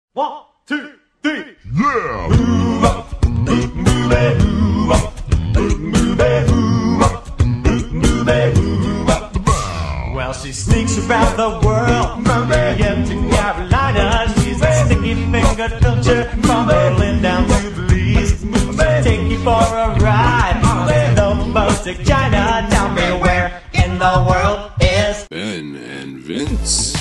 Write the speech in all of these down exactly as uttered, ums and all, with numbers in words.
One, two, three. Yeah! Move up, move, move it, move up, move, move it, move up, move, move it, move up. Well, she sneaks around the world from Miami to Carolina. She's a sticky finger culture from Berlin down to Belize. Take you for a ride on the boat to China. Tell me where in the world is Ben and Vince.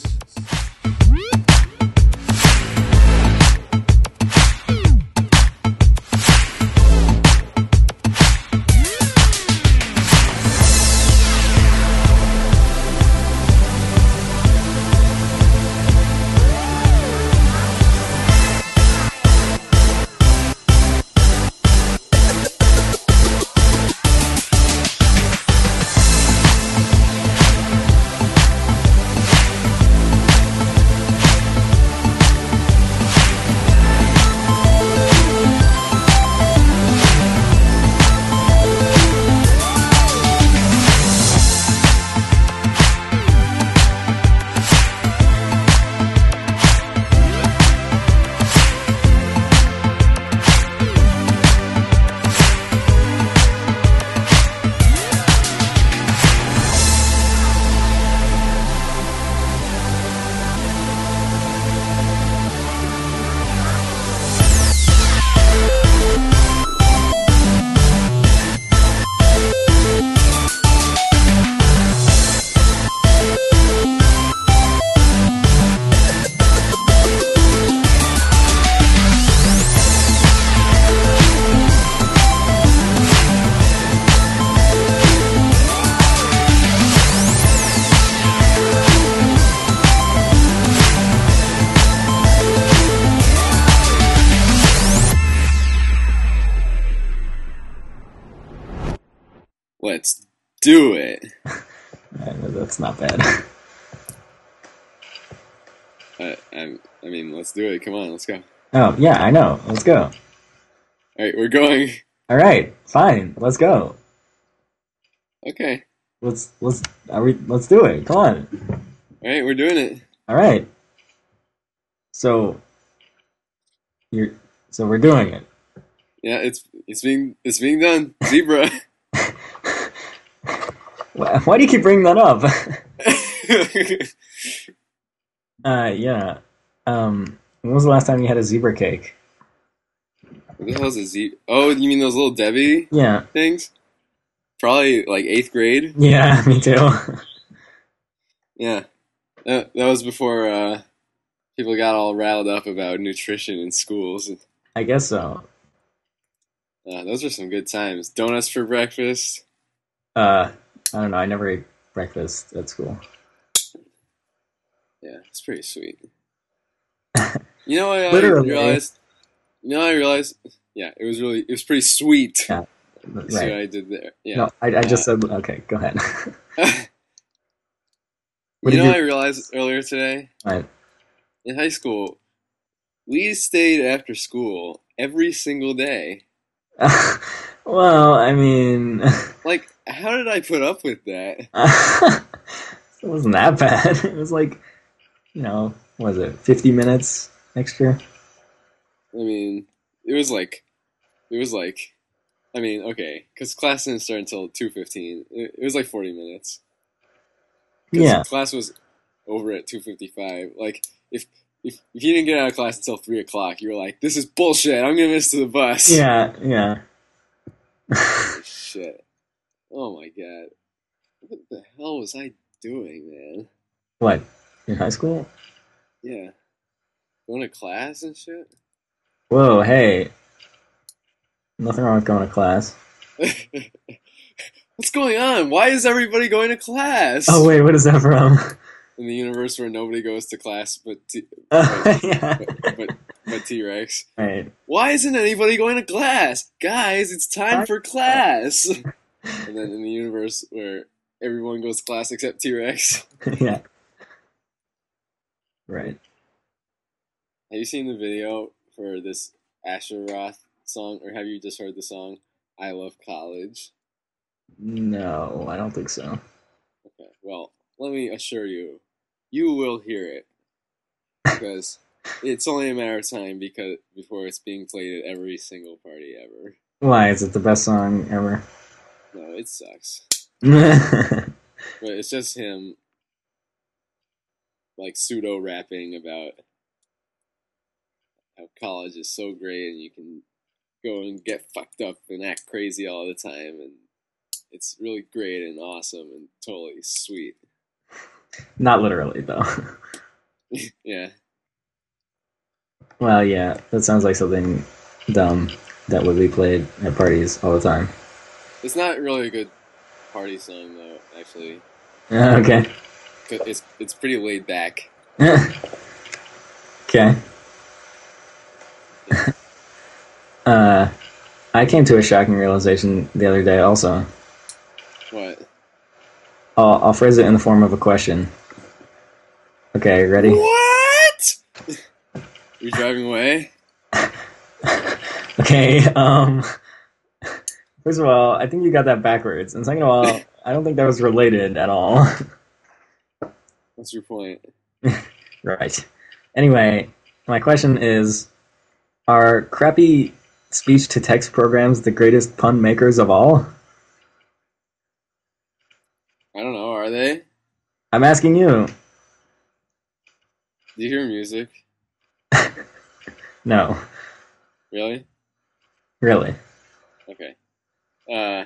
Let's do it. I know that's not bad. I, I, I mean, let's do it. Come on, let's go. Oh, yeah, I know. Let's go. All right, we're going. All right, fine. Let's go. Okay. Let's let's are we let's do it. Come on. All right, we're doing it. All right. So you're so we're doing it. Yeah, it's it's being it's being done. Zebra. Why, why do you keep bringing that up? uh, yeah. Um, when was the last time you had a zebra cake? What the hell's a zebra? Oh, you mean those little Debbie Yeah. things? Probably like eighth grade. Yeah, me too. Yeah, that, that was before uh, people got all riled up about nutrition in schools. I guess so. Uh, those are some good times. Donuts for breakfast. Uh, I don't know. I never ate breakfast at school. Yeah, it's pretty sweet. You know what I Literally. realized? You know what I realized? Yeah, it was really, it was pretty sweet. Yeah, See what right. I did there? Yeah. No, I, I just Uh, said okay. Go ahead. you What did know you- what I realized earlier today? Right. In high school, we stayed after school every single day. Well, I mean, Like, how did I put up with that? it wasn't that bad. It was like, you know, what was it, fifty minutes extra? I mean, it was like, it was like, I mean, okay, because class didn't start until two fifteen. It, it was like forty minutes. 'Cause Yeah. class was over at two fifty-five. Like, if, if if you didn't get out of class until three o'clock, you were like, this is bullshit. I'm going to miss the bus. Yeah, yeah. Shit. Oh my god. What the hell was I doing, man? What, in high school? Yeah. Going to class and shit? Whoa, hey. Nothing wrong with going to class. What's going on? Why is everybody going to class? Oh, wait, what is that from? In the universe where nobody goes to class but T- Uh, yeah. but, but, but T-Rex. Right. Why isn't anybody going to class? Guys, it's time Time for class! And then in the universe where everyone goes to class except T-Rex. Yeah. Right. Have you seen the video for this Asher Roth song, or have you just heard the song I Love College? No, I don't think so. Okay, well, let me assure you, you will hear it. Because It's only a matter of time because before it's being played at every single party ever. Why is it the best song ever? No, it sucks. Yeah, But it's just him, like, pseudo rapping about how college is so great and you can go and get fucked up and act crazy all the time, and it's really great and awesome and totally sweet. not literally though. Yeah. Well, yeah, that sounds like something dumb that would be played at parties all the time. It's not really a good party song, though, actually. Yeah, okay. 'Cause It's, it's pretty laid back. Okay. uh, I came to a shocking realization the other day also. What? I'll, I'll phrase it in the form of a question. Okay, ready? What? You're driving away? Okay, um... First of all, I think you got that backwards. And second of all, I don't think that was related at all. What's your point? Right. Anyway, my question is, are crappy speech-to-text programs the greatest pun makers of all? I don't know, are they? I'm asking you. Do you hear music? No. Really? Really. Okay. Uh,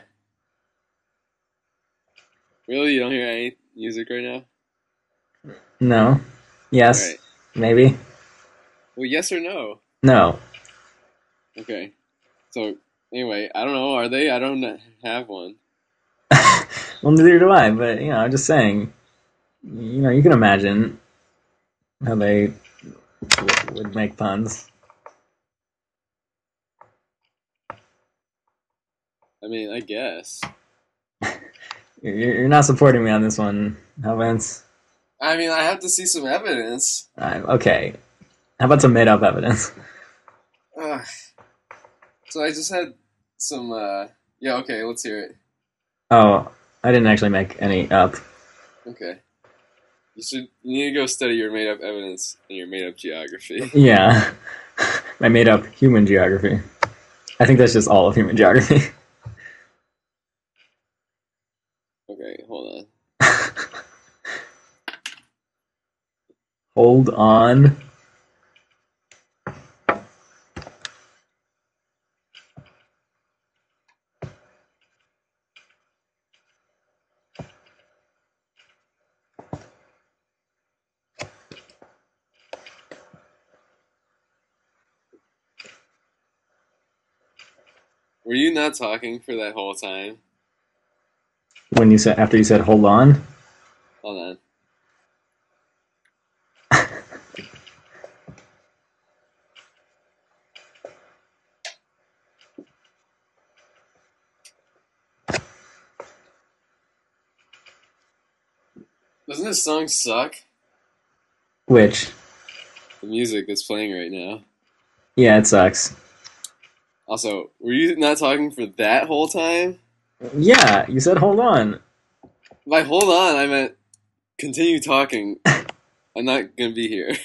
really? You don't hear any music right now? No. Yes. Alright. Maybe. Well, yes or no? No. Okay. So, anyway, I don't know, are they? I don't have one. Well, neither do I, but, you know, I'm just saying, you know, you can imagine how they w- would make puns. I mean, I guess. You're, you're not supporting me on this one, huh, Vince? I mean, I have to see some evidence. Uh, okay. How about some made-up evidence? Ugh. So I just had some, uh... Yeah, okay, let's hear it. Oh, I didn't actually make any up. Okay. You should... You need to go study your made-up evidence and your made-up geography. Yeah. I made up human geography. I think that's just all of human geography. Okay, hold on. Hold on. Were you not talking for that whole time? When you said, after you said hold on? Hold on. Doesn't this song suck? Which? The music that's playing right now. Yeah, it sucks. Also, were you not talking for that whole time? Yeah, you said hold on. By hold on, I meant continue talking. I'm not gonna be here.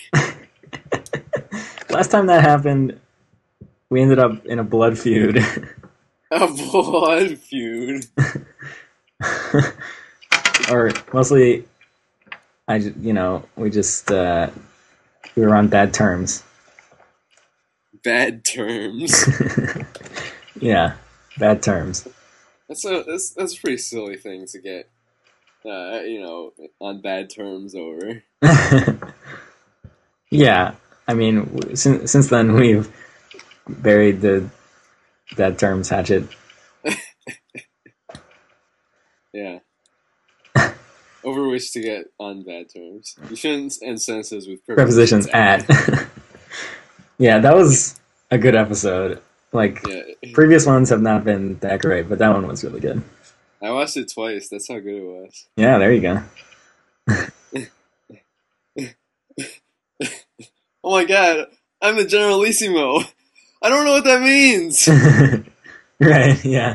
Last time that happened, we ended up in a blood feud. A blood feud. Or mostly, I, ju- you know, we just, uh, we were on bad terms. Bad terms. Yeah, bad terms. That's a that's that's a pretty silly thing to get, uh, you know, on bad terms over. Yeah, I mean, w- since since then we've buried the bad terms hatchet. Yeah. Over which to get on bad terms. You shouldn't end sentences with Prepositions prepositions at. Yeah, that was a good episode. Like, Yeah. previous ones have not been that great, but that one was really good. I watched it twice. That's how good it was. Yeah, there you go. Oh my god, I'm the Generalissimo. I don't know what that means. Right, yeah.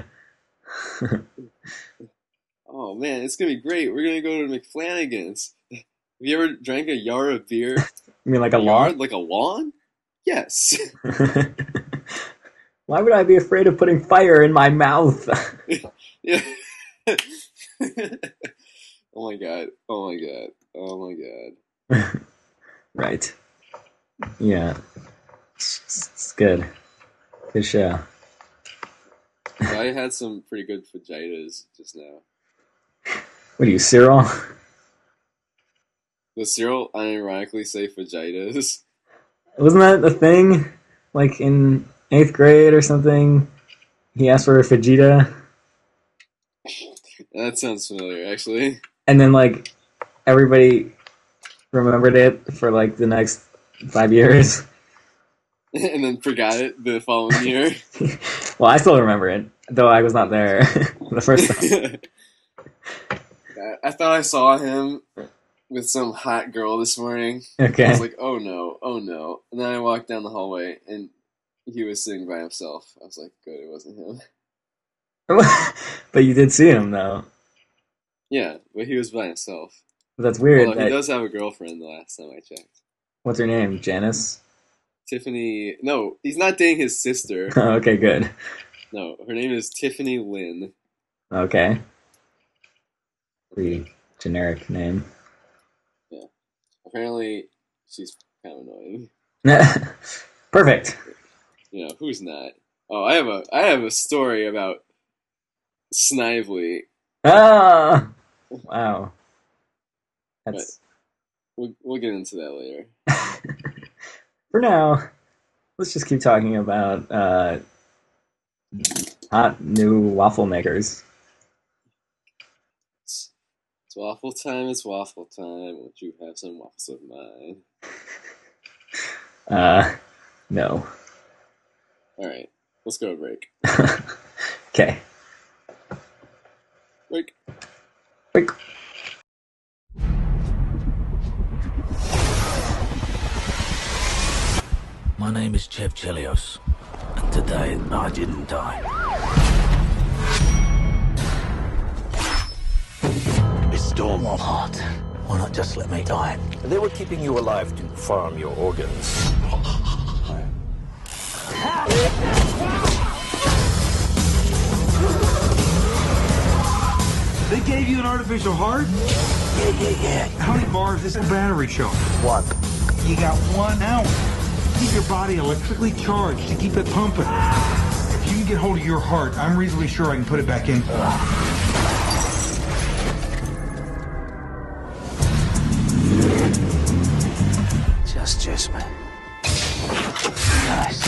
Oh man, it's gonna be great. We're gonna go to McFlanagan's. Have you ever drank a Yara beer? You mean like a Yard, lawn? like a lawn? Yes. Why would I be afraid of putting fire in my mouth? Yeah. Oh my god. Oh my god. Oh my god. Right. Yeah. It's, it's good. Good show. I had some pretty good fajitas just now. What are you, Cyril? Does Cyril unironically say fajitas? Wasn't that the thing? Like in eighth grade or something? He asked for a fajita, That sounds familiar, actually. and then like everybody remembered it for like the next five years. And then forgot it the following year. Well, I still remember it, though I was not there the first time. I thought I saw him with some hot girl this morning. Okay. I was like, oh no, oh no. And then I walked down the hallway and he was sitting by himself. I was like, good, it wasn't him. But you did see him, though. Yeah, but he was by himself. But that's weird. Although that- he does have a girlfriend the last time I checked. What's her name? Janice? Tiffany. No, he's not dating his sister. Oh, okay, good. No, her name is Tiffany Lynn. Okay. Pretty generic name. Apparently, she's kind of annoying. Perfect. You know, who's not? Oh, I have a I have a story about Snively. Ah! Wow. That's... We'll, we'll get into that later. For now, let's just keep talking about uh, hot new waffle makers. It's, it's waffle time, it's waffle time. Won't you have some waffles of mine? Uh, no. Alright, let's go to break. Okay. Break. Break. My name is Chev Chelios, and today I didn't die. It's Stormwall Heart. Why not just let me die? They were keeping you alive to farm your organs. They gave you an artificial heart? Yeah, yeah, yeah. How many bars is the battery show? One. You got one hour. Keep your body electrically charged to keep it pumping. If you can get hold of your heart, I'm reasonably sure I can put it back in. Just just me. Nice.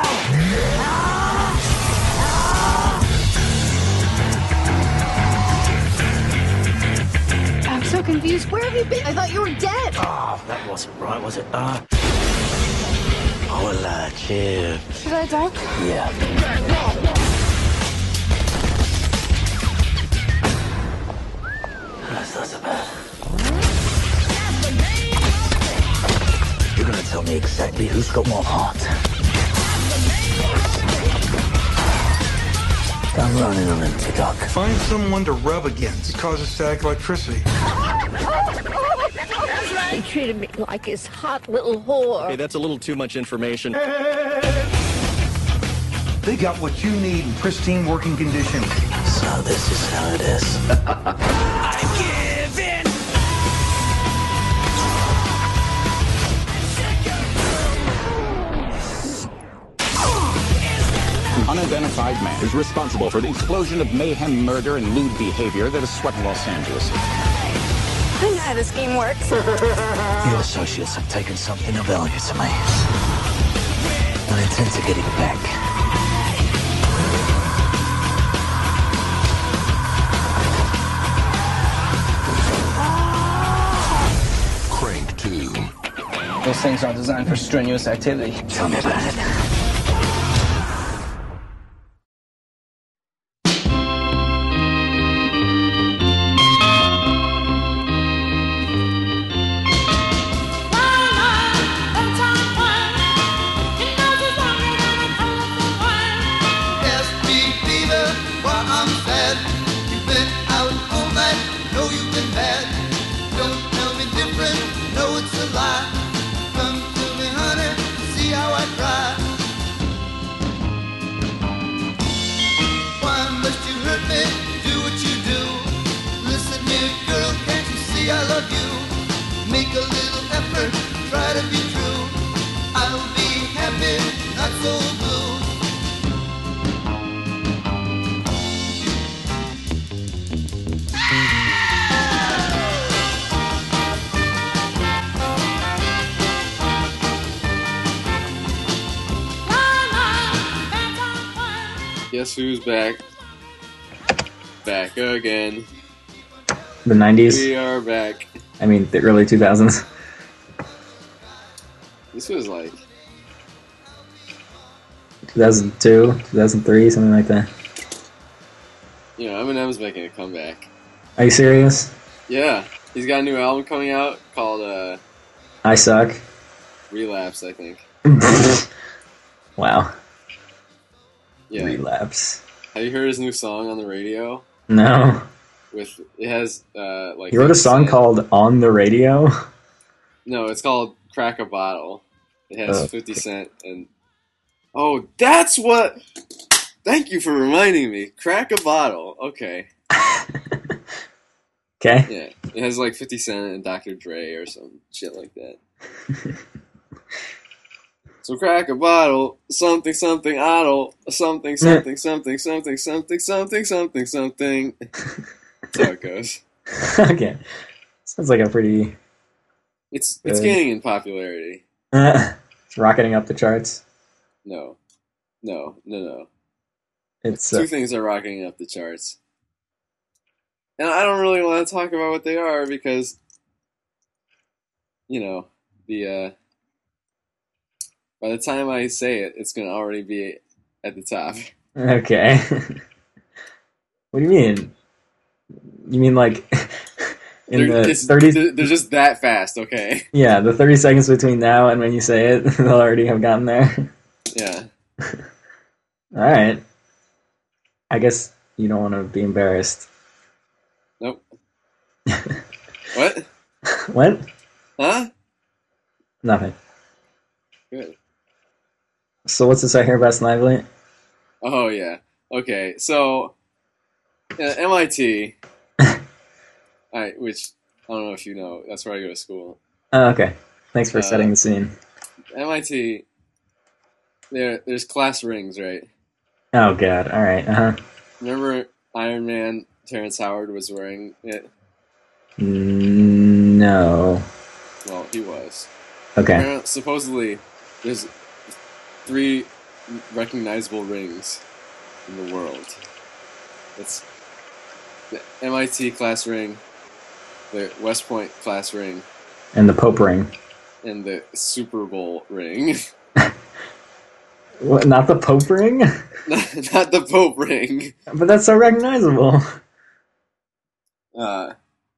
I'm so confused. Where have you been? I thought you were dead. Oh, that wasn't right, was it? Uh. Hola, Chev. Should I duck? Yeah. That's not so bad. You're gonna tell me exactly who's got more heart. I'm running on empty, Doc. Find someone to rub against. It causes static electricity. He treated me like his hot little whore. Okay, that's a little too much information. They got what you need in pristine working condition. So this is how it is. I give in! An unidentified man is responsible for the explosion of mayhem, murder, and lewd behavior that has swept Los Angeles. I know how this game works. Your associates have taken something of value to me. I intend to get it back. Crank two. Those things are designed for strenuous activity. Tell me about it. Don't tell me different, no it's a lie. Guess who's back? Back again. The nineties? We are back. I mean, the early two thousands. This was like two thousand two, two thousand three, something like that. You know, Eminem's making a comeback. Are you serious? Yeah, he's got a new album coming out called uh, I Suck. Relapse, I think. Wow. Yeah. Relapse. Have you heard his new song on the radio? No. With it has uh like. He wrote a song called "On the Radio." No, it's called "Crack a Bottle." It has Oh. fifty Cent and. Oh, that's what. Thank you for reminding me. Crack a Bottle. Okay. Okay. Yeah, it has like fifty Cent and Doctor Dre or some shit like that. So crack a bottle, something, something, oddle, something, something, something, something, something, something, something, something. That's how it goes. Okay. Sounds like a pretty. It's it's Uh, gaining in popularity. Uh, it's rocketing up the charts. No, no, no, no. It's Two uh, things are rocketing up the charts, and I don't really want to talk about what they are because, you know, the. Uh, By the time I say it, it's going to already be at the top. okay. What do you mean? You mean like in They're, the it's- thirty? they're they're just that fast, okay? Yeah, the thirty seconds between now and when you say it, they'll already have gotten there. Yeah. All right. I guess you don't want to be embarrassed. Nope. What? What? Huh? Nothing. Good. So what's this I hear about Snively? Oh, yeah. Okay, so uh, M I T, I, which I don't know if you know, that's where I go to school. Oh, okay. Thanks for Uh, setting the scene. M I T, there, there's class rings, right? Oh god. All right. Uh huh. Remember Iron Man, Terrence Howard was wearing it? No. Well, he was. Okay. Apparently- Supposedly, there's three recognizable rings in the world. It's the M I T class ring, the West Point class ring, And the Pope ring. and the Super Bowl ring. What, not the Pope ring? not, not the Pope ring. But that's so recognizable. Uh,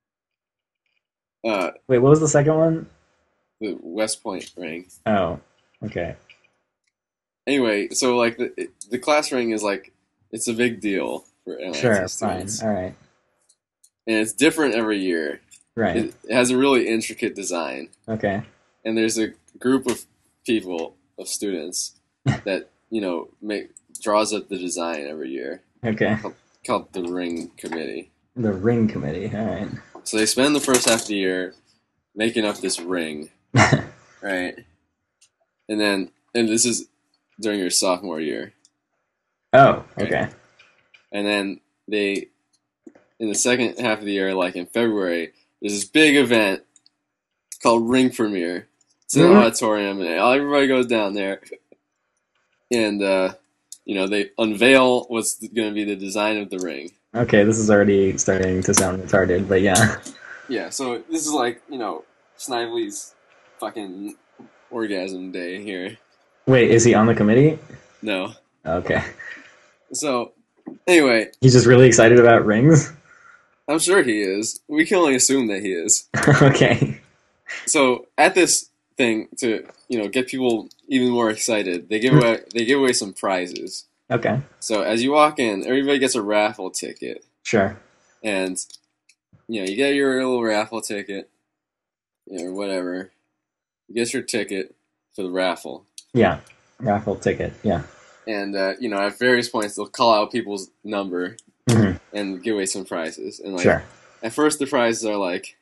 uh, Wait, what was the second one? the West Point ring. Oh, okay. Anyway, so like the the class ring is like it's a big deal for M I T Sure, fine. students, All right. and it's different every year. Right. It, it has a really intricate design, Okay. and there's a group of people of students that you know make draws up the design every year Okay. called, called the Ring Committee. The ring committee. All right. So they spend the first half of the year making up this ring, right? And then and this is during your sophomore year. Oh, okay. And then they, in the second half of the year, like in February, there's this big event called Ring Premiere. It's in an Mhm. auditorium, and everybody goes down there. And, uh, you know, they unveil what's going to be the design of the ring. Okay, this is already starting to sound retarded, but yeah. Yeah, so this is like, you know, Snively's fucking orgasm day here. Wait, is he on the committee? No. Okay. So, anyway, He's just really excited about rings? I'm sure he is. We can only assume that he is. Okay. So at this thing to you know get people even more excited, they give away they give away some prizes. Okay. So as you walk in, everybody gets a raffle ticket, Sure. and you know you get your little raffle ticket, you know, or whatever. You get your ticket for the raffle, Yeah. Raffle ticket. Yeah. and uh, you know at various points they'll call out people's number Mhm. and give away some prizes. And like Sure. at first the prizes are like,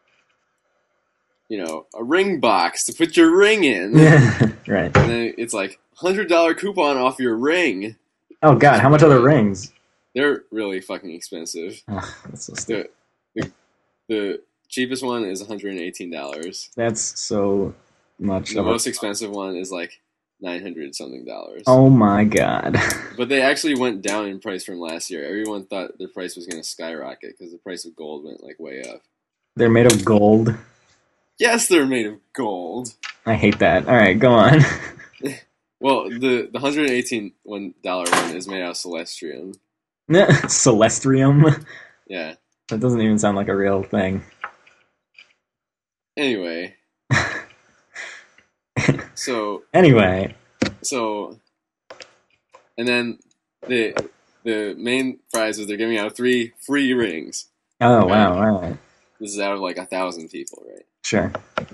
you know, a ring box to put your ring in. Right. And then it's like one hundred dollars coupon off your ring. Oh god, how much are the rings? They're really fucking expensive. Ugh, that's so stupid. The, the, the cheapest one is one hundred eighteen dollars. That's so much. The of a- most expensive one is like nine hundred something dollars. Oh my god. But they actually went down in price from last year. Everyone thought their price was going to skyrocket because the price of gold went like way up. They're made of gold. Yes, they're made of gold. I hate that. All right, go on. Well, the the one hundred eighteen dollar one is made out of celestium. Celestrium? Yeah. That doesn't even sound like a real thing. Anyway. So. Anyway. So. And then the the main prize is they're giving out three free rings. Oh, right? wow, all right. This is out of like a thousand people, right? Sure.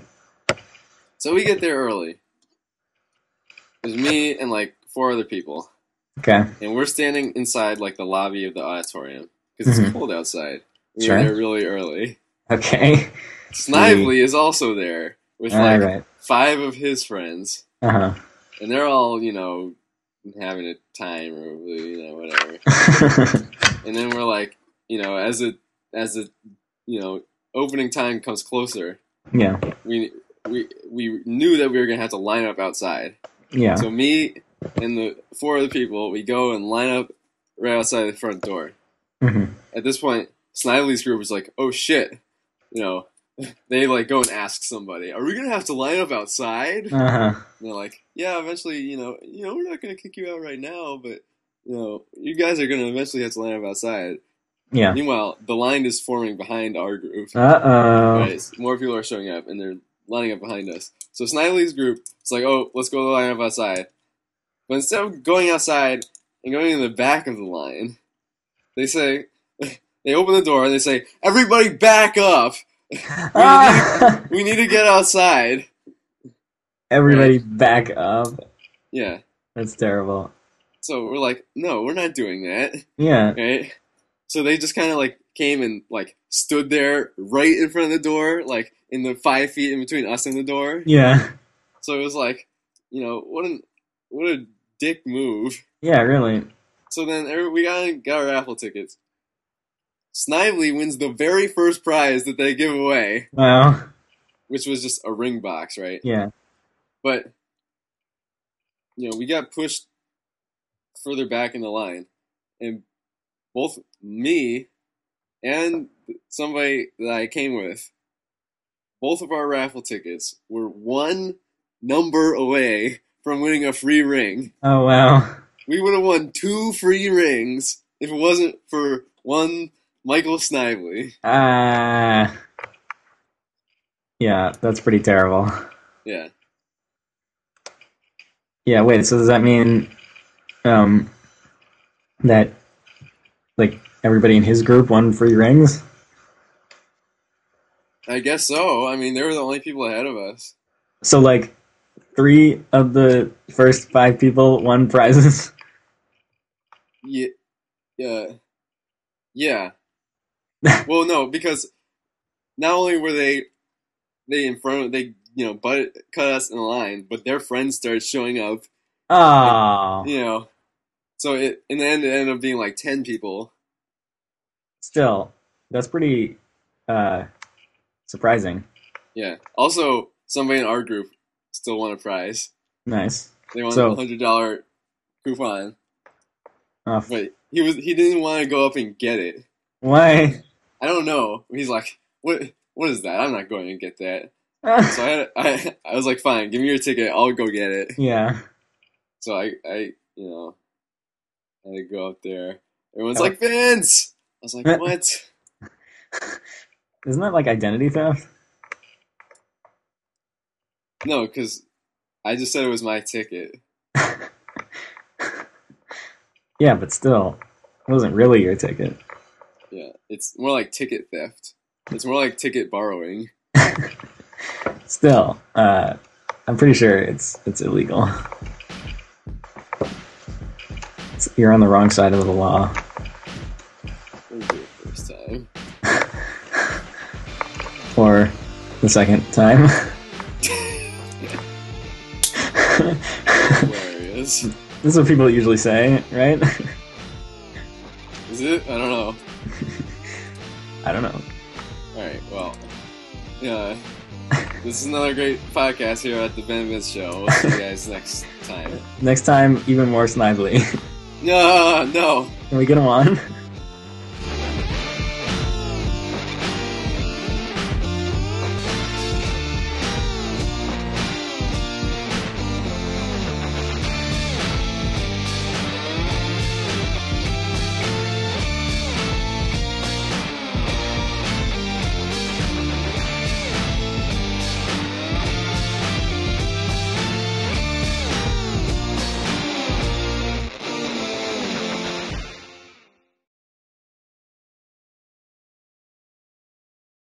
So we get there early. There's me and like four other people. Okay. And we're standing inside like the lobby of the auditorium because it's Mhm. cold outside. We Sure. were there really early. Okay. Snively is also there with All like right. five of his friends. Uh-huh. And they're all, you know, having a time or, you know, whatever. And then we're like, you know, as a, as a, you know, opening time comes closer, Yeah. we, we, we knew that we were going to have to line up outside. Yeah. So me and the four other people, we go and line up right outside the front door. Mhm. At this point, Snively's group was like, oh shit, you know, they like go and ask somebody, are we going to have to line up outside? Uh-huh. And they're like, yeah, eventually, you know, you know, we're not going to kick you out right now, but, you know, you guys are going to eventually have to line up outside. Yeah. Meanwhile, the line is forming behind our group. Uh-oh. Right, more people are showing up, and they're lining up behind us. So Snively's group, it's like, oh, let's go line up outside. But instead of going outside and going in the back of the line, they say, they open the door and they say, everybody back up! We, need, we need to get outside. Everybody back up. Yeah. That's terrible. So we're like, no, we're not doing that. Yeah. Right? So they just kind of like came and like stood there right in front of the door, like in the five feet in between us and the door. Yeah. So it was like, you know, what an what a dick move. Yeah, really. So then every, we got got our raffle tickets. Snively wins the very first prize that they give away, Wow. which was just a ring box, right? Yeah. But you know, we got pushed further back in the line, and both me and somebody that I came with, both of our raffle tickets were one number away from winning a free ring. Oh, wow. We would have won two free rings if it wasn't for one Michael Snively. Ah. Yeah, that's pretty terrible. Yeah. Yeah, wait, so does that mean um, that, like, everybody in his group won free rings? I guess so. I mean, they were the only people ahead of us. So, like, three of the first five people won prizes? Yeah. Yeah. Yeah. Well, no, because not only were they they in front of, they, you know, butt, cut us in line, but their friends started showing up. Oh. And, you know, so it, in the end, it ended up being like ten people. Still, that's pretty uh, surprising. Yeah. Also, somebody in our group still won a prize. Nice. They won So- a one hundred dollars coupon. Oh, But he was he didn't want to go up and get it. why? I don't know. He's like, what what is that? I'm not going to get that. So I had I I was like, fine, give me your ticket. I'll go get it. Yeah. So I I you know had to go up there. Everyone's Oh. like, Vince. I was like, what? Isn't that like identity theft? No, because I just said it was my ticket. Yeah, but still, it wasn't really your ticket. Yeah, it's more like ticket theft. It's more like ticket borrowing. Still, uh, I'm pretty sure it's it's illegal. It's, you're on the wrong side of the law. It was the first time. Or the second time. Hilarious. This is what people usually say, right? Is it? I don't know. I don't know. Alright, well. Yeah. This is another great podcast here at the Ben Vince Show. We'll see you guys next time. Next time, even more snidely. No, no. Can we get him on?